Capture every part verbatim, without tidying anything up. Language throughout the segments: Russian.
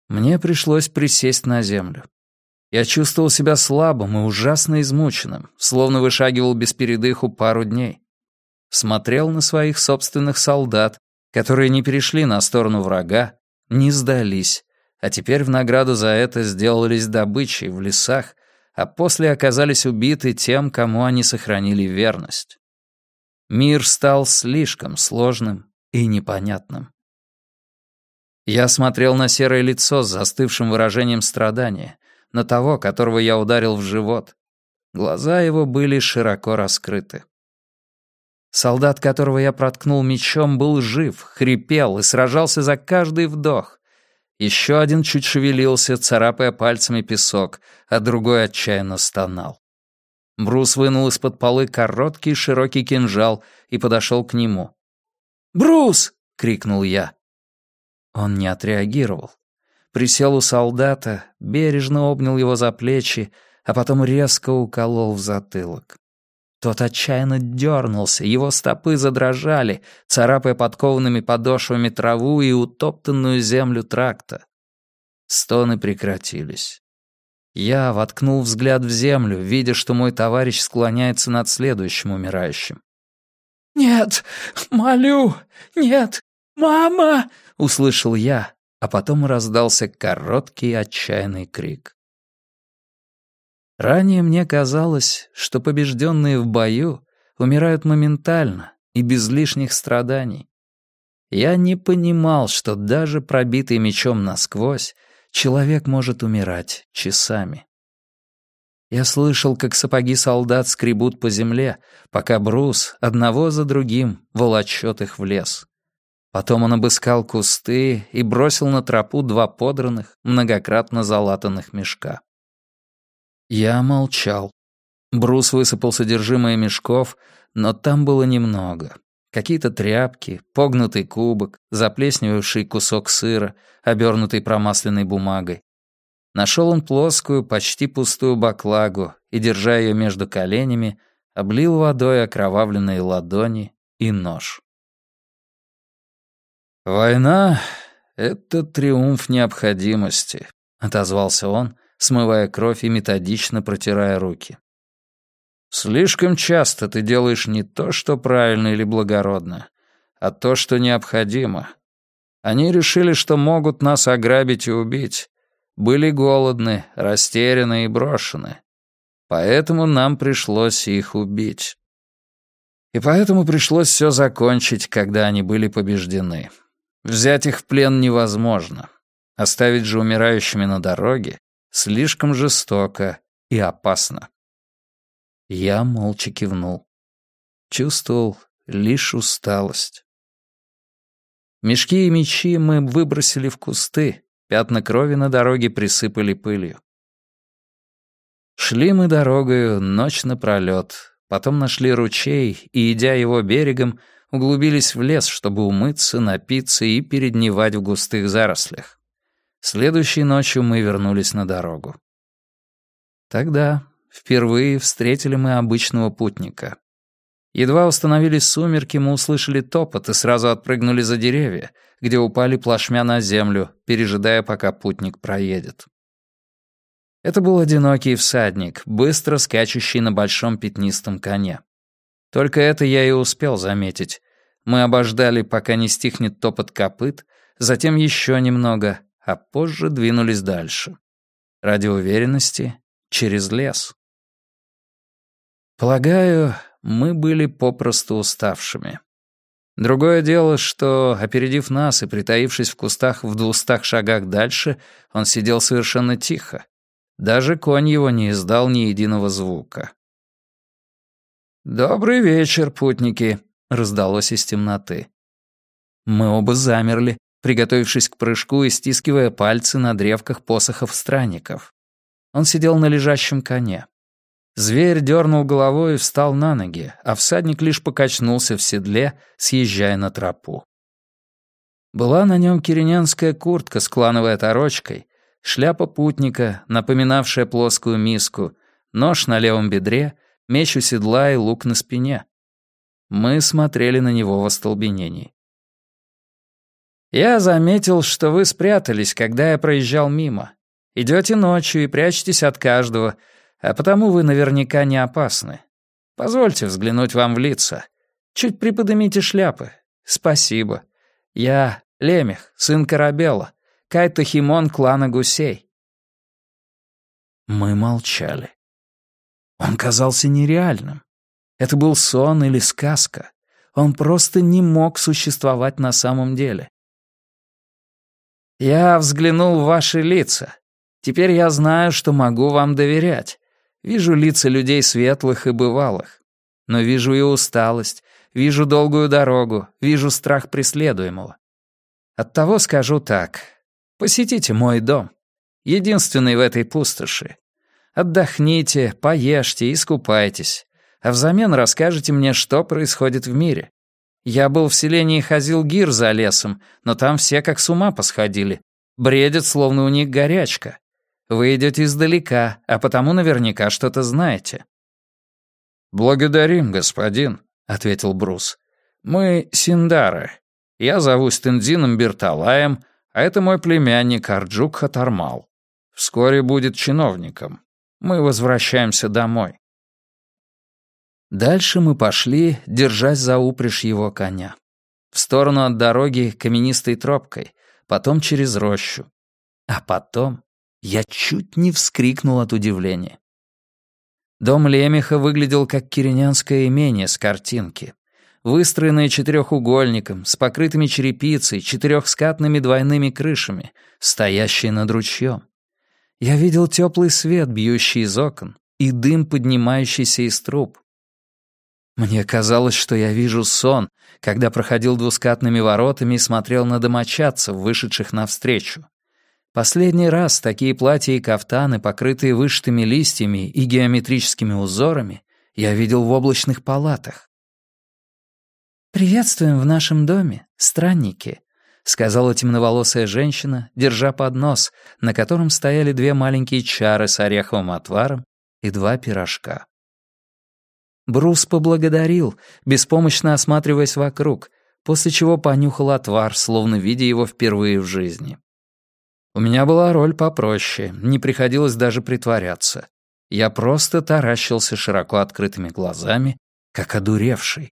Мне пришлось присесть на землю. Я чувствовал себя слабым и ужасно измученным, словно вышагивал без передыху пару дней. Смотрел на своих собственных солдат, которые не перешли на сторону врага, не сдались, а теперь в награду за это сделались добычей в лесах, а после оказались убиты тем, кому они сохранили верность. Мир стал слишком сложным и непонятным. Я смотрел на серое лицо с застывшим выражением страдания, на того, которого я ударил в живот. Глаза его были широко раскрыты. Солдат, которого я проткнул мечом, был жив, хрипел и сражался за каждый вдох. Еще один чуть шевелился, царапая пальцами песок, а другой отчаянно стонал. Брус вынул из-под полы короткий широкий кинжал и подошел к нему. «Брус!» — крикнул я. Он не отреагировал. Присел у солдата, бережно обнял его за плечи, а потом резко уколол в затылок. Тот отчаянно дернулся, его стопы задрожали, царапая подкованными подошвами траву и утоптанную землю тракта. Стоны прекратились. Я воткнул взгляд в землю, видя, что мой товарищ склоняется над следующим умирающим. «Нет, молю, нет, мама!» — услышал я, а потом раздался короткий отчаянный крик. Ранее мне казалось, что побежденные в бою умирают моментально и без лишних страданий. Я не понимал, что даже пробитый мечом насквозь человек может умирать часами. Я слышал, как сапоги солдат скребут по земле, пока Брус одного за другим волочет их в лес. Потом он обыскал кусты и бросил на тропу два подранных, многократно залатанных мешка. Я молчал. Брус высыпал содержимое мешков, но там было немного. Какие-то тряпки, погнутый кубок, заплесневевший кусок сыра, обернутый промасленной бумагой. Нашел он плоскую, почти пустую баклагу и, держа ее между коленями, облил водой окровавленные ладони и нож. «Война — это триумф необходимости», — отозвался он, смывая кровь и методично протирая руки. «Слишком часто ты делаешь не то, что правильно или благородно, а то, что необходимо. Они решили, что могут нас ограбить и убить. Были голодны, растеряны и брошены. Поэтому нам пришлось их убить. И поэтому пришлось все закончить, когда они были побеждены. Взять их в плен невозможно. Оставить же умирающими на дороге слишком жестоко и опасно». Я молча кивнул. Чувствовал лишь усталость. Мешки и мечи мы выбросили в кусты, пятна крови на дороге присыпали пылью. Шли мы дорогою ночь напролёт, потом нашли ручей и, идя его берегом, углубились в лес, чтобы умыться, напиться и передневать в густых зарослях. Следующей ночью мы вернулись на дорогу. Тогда впервые встретили мы обычного путника. Едва установились сумерки, мы услышали топот и сразу отпрыгнули за деревья, где упали плашмя на землю, пережидая, пока путник проедет. Это был одинокий всадник, быстро скачущий на большом пятнистом коне. Только это я и успел заметить. Мы обождали, пока не стихнет топот копыт, затем еще немного, а позже двинулись дальше. Ради уверенности, через лес. Полагаю, мы были попросту уставшими. Другое дело, что, опередив нас и притаившись в кустах в двухстах шагах дальше, он сидел совершенно тихо. Даже конь его не издал ни единого звука. «Добрый вечер, путники», — раздалось из темноты. Мы оба замерли, приготовившись к прыжку и стискивая пальцы на древках посохов странников. Он сидел на лежащем коне. Зверь дернул головой и встал на ноги, а всадник лишь покачнулся в седле, съезжая на тропу. Была на нем киренянская куртка с клановой оторочкой, шляпа путника, напоминавшая плоскую миску, нож на левом бедре, меч у седла и лук на спине. Мы смотрели на него в остолбенении. Я заметил, что вы спрятались, когда я проезжал мимо. Идете ночью и прячетесь от каждого, а потому вы наверняка не опасны. Позвольте взглянуть вам в лица. Чуть приподнимите шляпы. Спасибо. Я Лемех, сын Корабела, Кайто-Химон клана Гусей». Мы молчали. Он казался нереальным. Это был сон или сказка. Он просто не мог существовать на самом деле. «Я взглянул в ваши лица. Теперь я знаю, что могу вам доверять. Вижу лица людей светлых и бывалых. Но вижу и усталость, вижу долгую дорогу, вижу страх преследуемого. Оттого скажу так. Посетите мой дом. Единственный в этой пустоши. Отдохните, поешьте, искупайтесь. А взамен расскажете мне, что происходит в мире. Я был в селении Хазил-Гир за лесом, но там все как с ума посходили. Бредят, словно у них горячка. Вы идете издалека, а потому наверняка что-то знаете». «Благодарим, господин», — ответил Брус. «Мы Синдары. Я зовусь Тензином Берталаем, а это мой племянник Арджук Хатармал. Вскоре будет чиновником. Мы возвращаемся домой». Дальше мы пошли, держась за упряжь его коня. В сторону от дороги каменистой тропкой, потом через рощу. А потом я чуть не вскрикнул от удивления. Дом Лемеха выглядел как киренянское имение с картинки. Выстроенное четырехугольником, с покрытыми черепицей, четырехскатными двойными крышами, стоящее над ручьем. Я видел теплый свет, бьющий из окон, и дым, поднимающийся из труб. Мне казалось, что я вижу сон, когда проходил двускатными воротами и смотрел на домочадцев, вышедших навстречу. Последний раз такие платья и кафтаны, покрытые вышитыми листьями и геометрическими узорами, я видел в облачных палатах. «Приветствуем в нашем доме, странники», — сказала темноволосая женщина, держа поднос, на котором стояли две маленькие чары с ореховым отваром и два пирожка. Брус поблагодарил, беспомощно осматриваясь вокруг, после чего понюхал отвар, словно видя его впервые в жизни. У меня была роль попроще, не приходилось даже притворяться. Я просто таращился широко открытыми глазами, как одуревший.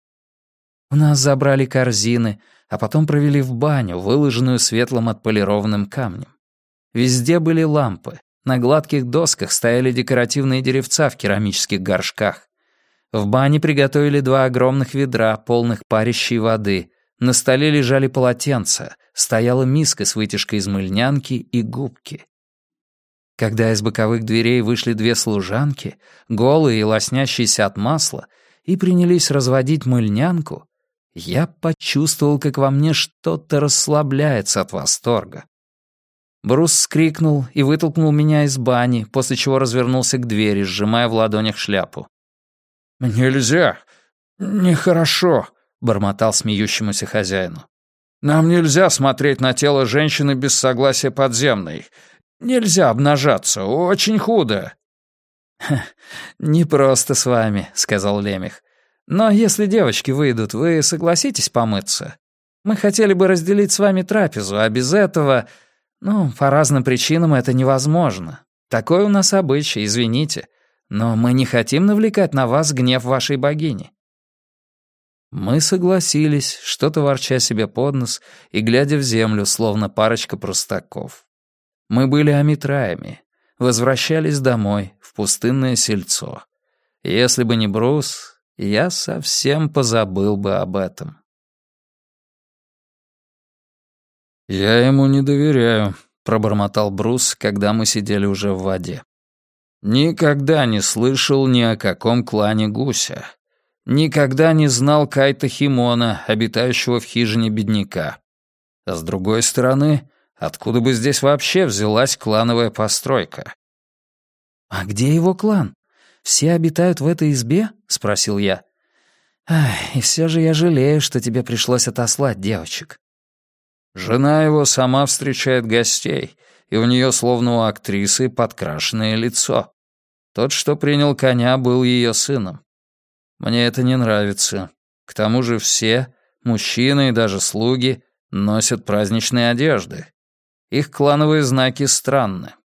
У нас забрали корзины, а потом провели в баню, выложенную светлым отполированным камнем. Везде были лампы, на гладких досках стояли декоративные деревца в керамических горшках. В бане приготовили два огромных ведра, полных парящей воды. На столе лежали полотенца, стояла миска с вытяжкой из мыльнянки и губки. Когда из боковых дверей вышли две служанки, голые и лоснящиеся от масла, и принялись разводить мыльнянку, я почувствовал, как во мне что-то расслабляется от восторга. Брус скрикнул и вытолкнул меня из бани, после чего развернулся к двери, сжимая в ладонях шляпу. «Нельзя. Нехорошо», — бормотал смеющемуся хозяину. «Нам нельзя смотреть на тело женщины без согласия подземной. Нельзя обнажаться. Очень худо». «Не просто с вами», — сказал Лемех. «Но если девочки выйдут, вы согласитесь помыться? Мы хотели бы разделить с вами трапезу, а без этого... Ну, по разным причинам это невозможно. Такой у нас обычай, извините. Но мы не хотим навлекать на вас гнев вашей богини». Мы согласились, что-то ворча себе под нос и глядя в землю, словно парочка простаков. Мы были амитраями, возвращались домой, в пустынное сельцо. Если бы не Брус, я совсем позабыл бы об этом. «Я ему не доверяю», — пробормотал Брус, когда мы сидели уже в воде. «Никогда не слышал ни о каком клане гуся. Никогда не знал Кайто-Химона, обитающего в хижине бедняка. А с другой стороны, откуда бы здесь вообще взялась клановая постройка?» «А где его клан? Все обитают в этой избе?» — спросил я. «Ах, и все же я жалею, что тебе пришлось отослать девочек». «Жена его сама встречает гостей, и у нее словно у актрисы подкрашенное лицо. Тот, что принял коня, был ее сыном. Мне это не нравится. К тому же все, мужчины и даже слуги, Носят праздничные одежды. Их клановые знаки странны.